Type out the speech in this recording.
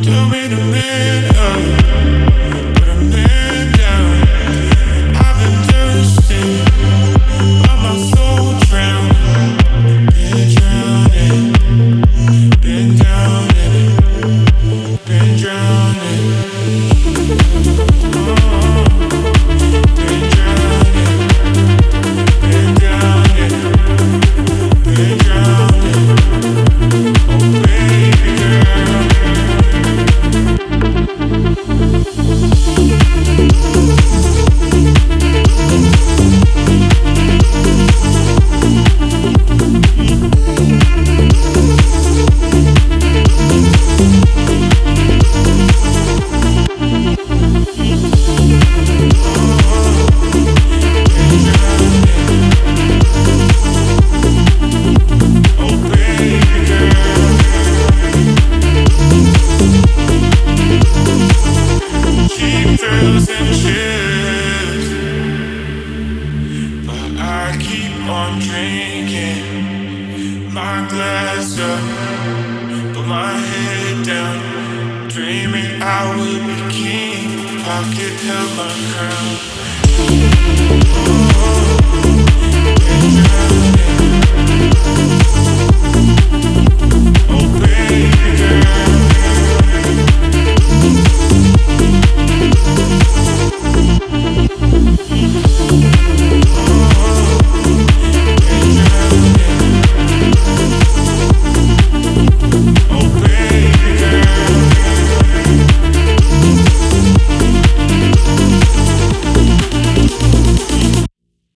Tell me the man up, put a man down. I've been thirsty, but my soul drowned. Been drowning, been drowning, been drowning. I'm drinking my glass up, put my head down, dreaming I would be king. Pocket held my crown.